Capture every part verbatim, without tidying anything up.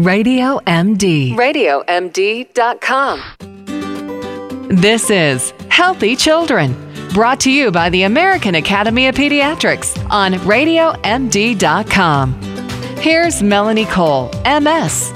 Radio M D. radio m d dot com. This is Healthy Children, brought to you by the American Academy of Pediatrics on radio m d dot com. Here's Melanie Cole, M S.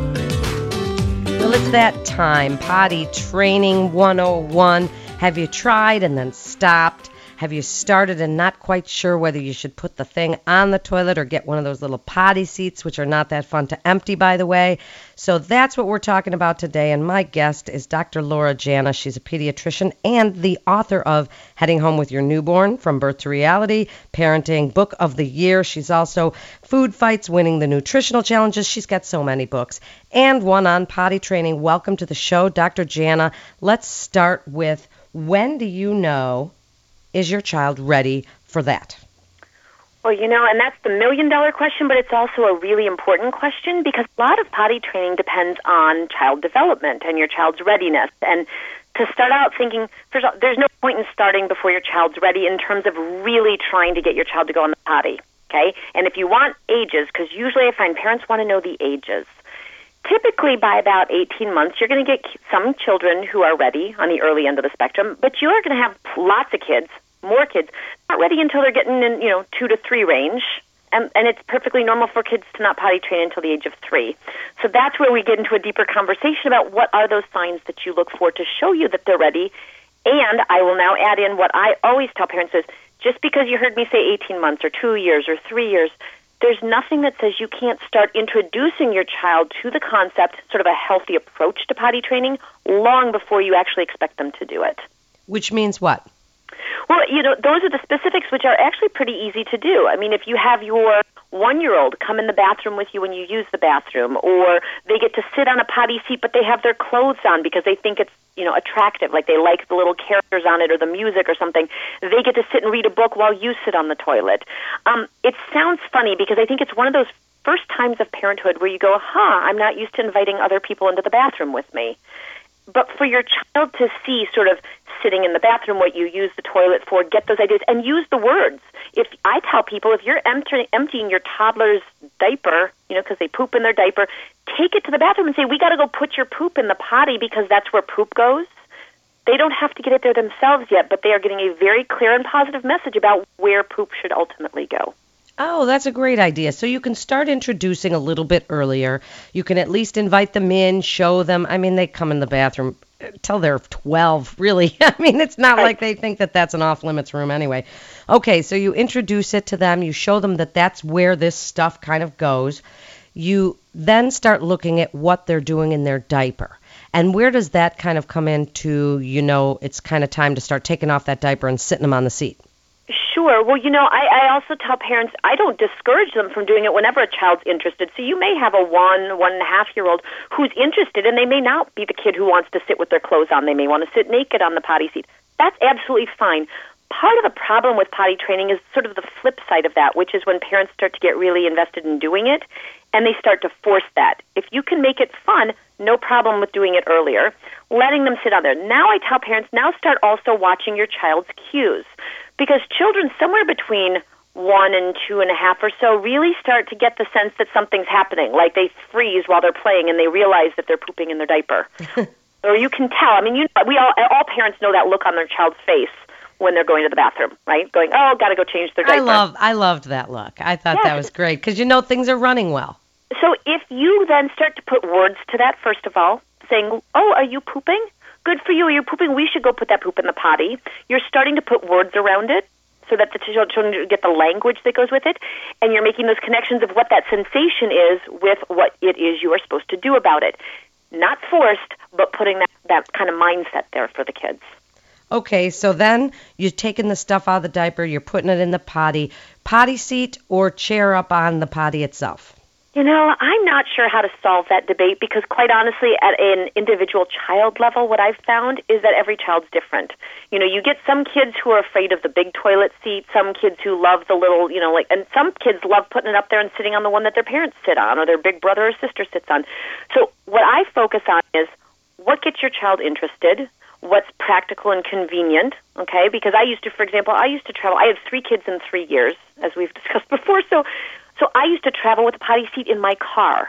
Well, it's that time. Potty Training one oh one. Have you tried and then stopped? Have you started and not quite sure whether you should put the thing on the toilet or get one of those little potty seats, which are not that fun to empty, by the way? So that's what we're talking about today, and my guest is Doctor Laura Jana. She's a pediatrician and the author of Heading Home with Your Newborn, From Birth to Reality, Parenting Book of the Year. She's also Food Fights, Winning the Nutritional Challenges. She's got so many books, and one on potty training. Welcome to the show, Doctor Jana. Let's start with, when do you know, is your child ready for that? Well, you know, and that's the million-dollar question, but it's also a really important question because a lot of potty training depends on child development and your child's readiness. And to start out thinking, first of all, there's no point in starting before your child's ready in terms of really trying to get your child to go on the potty, okay? And if you want ages, because usually I find parents want to know the ages. Typically, by about eighteen months, you're going to get some children who are ready on the early end of the spectrum, but you are going to have lots of kids, more kids, not ready until they're getting in, you know, two to three range. And, and it's perfectly normal for kids to not potty train until the age of three. So that's where we get into a deeper conversation about what are those signs that you look for to show you that they're ready. And I will now add in what I always tell parents is, just because you heard me say eighteen months or two years or three years, there's nothing that says you can't start introducing your child to the concept, sort of a healthy approach to potty training, long before you actually expect them to do it. Which means what? Well, you know, those are the specifics, which are actually pretty easy to do. I mean, if you have your one-year-old come in the bathroom with you when you use the bathroom, or they get to sit on a potty seat, but they have their clothes on because they think it's, you know, attractive, like they like the little characters on it or the music or something, they get to sit and read a book while you sit on the toilet. Um, it sounds funny because I think it's one of those first times of parenthood where you go, huh, I'm not used to inviting other people into the bathroom with me. But for your child to see sort of sitting in the bathroom, what you use the toilet for, get those ideas, and use the words. If I tell people, if you're empty, emptying your toddler's diaper, you know, because they poop in their diaper, take it to the bathroom and say, we got to go put your poop in the potty because that's where poop goes. They don't have to get it there themselves yet, but they are getting a very clear and positive message about where poop should ultimately go. Oh, that's a great idea. So you can start introducing a little bit earlier. You can at least invite them in, show them. I mean, they come in the bathroom till they're twelve, really. I mean, it's not like they think that that's an off-limits room anyway. Okay, so you introduce it to them. You show them that that's where this stuff kind of goes. You then start looking at what they're doing in their diaper. And where does that kind of come into, you know, it's kind of time to start taking off that diaper and sitting them on the seat? Sure. Well, you know, I, I also tell parents I don't discourage them from doing it whenever a child's interested. So you may have a one, one and a half year old who's interested, and they may not be the kid who wants to sit with their clothes on. They may want to sit naked on the potty seat. That's absolutely fine. Part of the problem with potty training is sort of the flip side of that, which is when parents start to get really invested in doing it, and they start to force that. If you can make it fun, no problem with doing it earlier, letting them sit on there. Now I tell parents, now start also watching your child's cues. Because children somewhere between one and two and a half or so really start to get the sense that something's happening, like they freeze while they're playing and they realize that they're pooping in their diaper. Or you can tell. I mean, you we all all parents know that look on their child's face when they're going to the bathroom, right? Going, oh, got to go change their diaper. I love, I loved that look. I thought yes. that was great because you know things are running well. So if you then start to put words to that, first of all, saying, oh, are you pooping? Good for you. You're pooping. We should go put that poop in the potty. You're starting to put words around it so that the children get the language that goes with it, and you're making those connections of what that sensation is with what it is you are supposed to do about it. Not forced, but putting that, that kind of mindset there for the kids. Okay, so then you're taking the stuff out of the diaper, you're putting it in the potty. Potty seat or chair up on the potty itself? You know, I'm not sure how to solve that debate because, quite honestly, at an individual child level, what I've found is that every child's different. You know, you get some kids who are afraid of the big toilet seat, some kids who love the little, you know, like, and some kids love putting it up there and sitting on the one that their parents sit on or their big brother or sister sits on. So what I focus on is what gets your child interested, what's practical and convenient, okay? Because I used to, for example, I used to travel. I had three kids in three years, as we've discussed before, so So I used to travel with a potty seat in my car.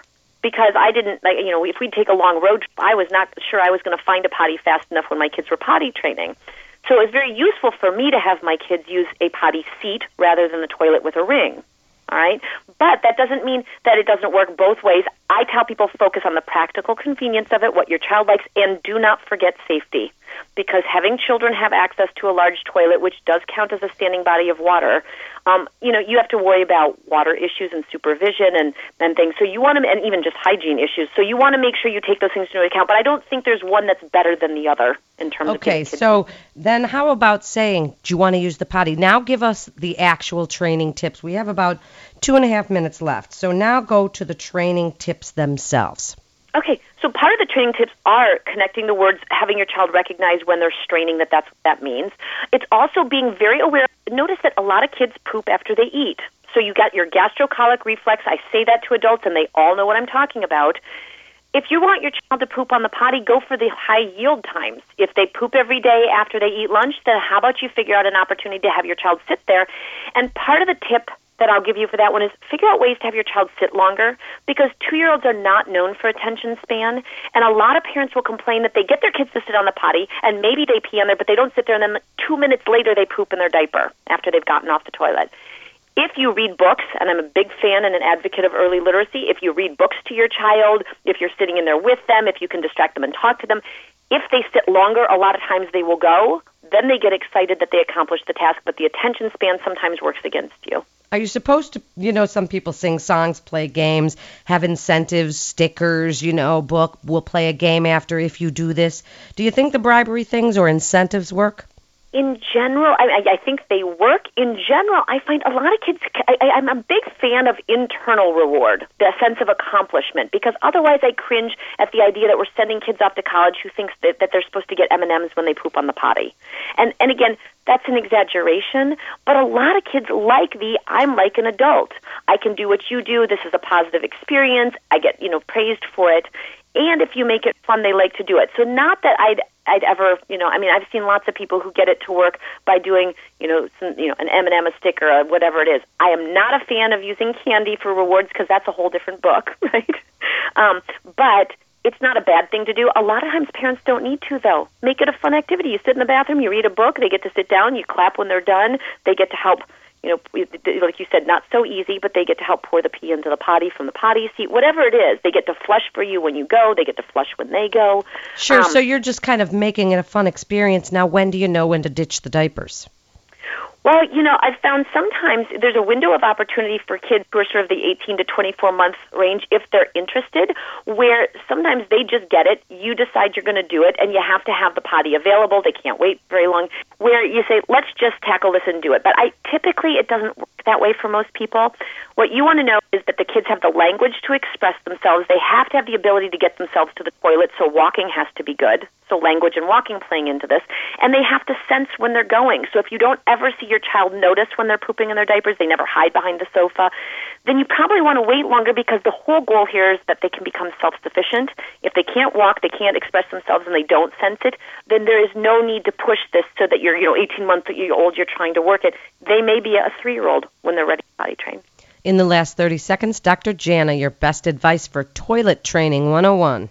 because I didn't, like, you know, if we'd take a long road trip, I was not sure I was going to find a potty fast enough when my kids were potty training. So it was very useful for me to have my kids use a potty seat rather than the toilet with a ring. All right? But that doesn't mean that it doesn't work both ways. I tell people focus on the practical convenience of it, what your child likes, and do not forget safety. Because having children have access to a large toilet, which does count as a standing body of water, um, you know, you have to worry about water issues and supervision and, and things. So you want to, and even just hygiene issues. So you want to make sure you take those things into account. But I don't think there's one that's better than the other in terms of Okay, so then how about saying, do you want to use the potty? Now give us the actual training tips. We have about two and a half minutes left. So now go to the training tips themselves. Okay, so part of the training tips are connecting the words, having your child recognize when they're straining that that's what that means. It's also being very aware. Notice that a lot of kids poop after they eat. So you got your gastrocolic reflex. I say that to adults, and they all know what I'm talking about. If you want your child to poop on the potty, go for the high yield times. If they poop every day after they eat lunch, then how about you figure out an opportunity to have your child sit there? And part of the tip that I'll give you for that one is figure out ways to have your child sit longer, because two-year-olds are not known for attention span, and a lot of parents will complain that they get their kids to sit on the potty, and maybe they pee on there, but they don't sit there, and then two minutes later they poop in their diaper after they've gotten off the toilet. If you read books, and I'm a big fan and an advocate of early literacy, if you read books to your child, if you're sitting in there with them, if you can distract them and talk to them, if they sit longer, a lot of times they will go. Then they get excited that they accomplished the task, but the attention span sometimes works against you. Are you supposed to, you know, some people sing songs, play games, have incentives, stickers, you know, book, we'll play a game after if you do this. Do you think the bribery things or incentives work? In general, I, I think they work. In general, I find a lot of kids, I, I'm a big fan of internal reward, the sense of accomplishment, because otherwise I cringe at the idea that we're sending kids off to college who thinks that, that they're supposed to get M and M's when they poop on the potty. And, and again, that's an exaggeration, but a lot of kids like the, I'm like an adult. I can do what you do. This is a positive experience. I get, you know, praised for it. And if you make it fun, they like to do it. So not that I'd I'd ever, you know, I mean, I've seen lots of people who get it to work by doing, you know, some, you know, an M and M, a sticker, or whatever it is. I am not a fan of using candy for rewards because that's a whole different book, right? Um, but it's not a bad thing to do. A lot of times parents don't need to, though. Make it a fun activity. You sit in the bathroom, you read a book, they get to sit down, you clap when they're done, they get to help. You know, like you said, not so easy, but they get to help pour the pee into the potty from the potty seat. Whatever it is, they get to flush for you when you go. They get to flush when they go. Sure, Um, so you're just kind of making it a fun experience. Now, when do you know when to ditch the diapers? Well, you know, I've found sometimes there's a window of opportunity for kids who are sort of the eighteen to twenty-four month range if they're interested, where sometimes they just get it, you decide you're going to do it, and you have to have the potty available. They can't wait very long, where you say, let's just tackle this and do it. But I typically it doesn't work that way for most people. What you want to know is that the kids have the language to express themselves. They have to have the ability to get themselves to the toilet, so walking has to be good. So language and walking playing into this. And they have to sense when they're going. So if you don't ever see your child notice when they're pooping in their diapers, they never hide behind the sofa, then you probably want to wait longer, because the whole goal here is that they can become self-sufficient. If they can't walk, they can't express themselves, and they don't sense it, then there is no need to push this so that you're, you know, eighteen months old, you're trying to work it. They may be a three-year-old when they're ready to potty train. In the last thirty seconds, Doctor Jana, your best advice for Toilet Training one oh one.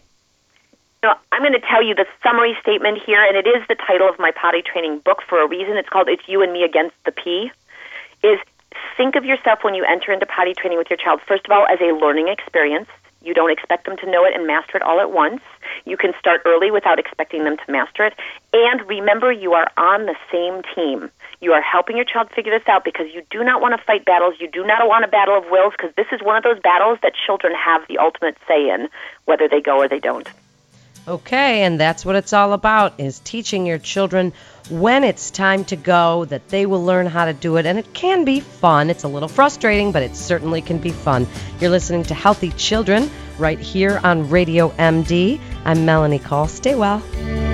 So I'm going to tell you the summary statement here, and it is the title of my potty training book for a reason. It's called It's You and Me Against the Pee. Is think of yourself when you enter into potty training with your child, first of all, as a learning experience. You don't expect them to know it and master it all at once. You can start early without expecting them to master it. And remember, you are on the same team. You are helping your child figure this out, because you do not want to fight battles. You do not want a battle of wills, because this is one of those battles that children have the ultimate say in, whether they go or they don't. Okay, and that's what it's all about, is teaching your children when it's time to go, that they will learn how to do it. And it can be fun. It's a little frustrating, but it certainly can be fun. You're listening to Healthy Children right here on Radio M D. I'm Melanie Call. Stay well.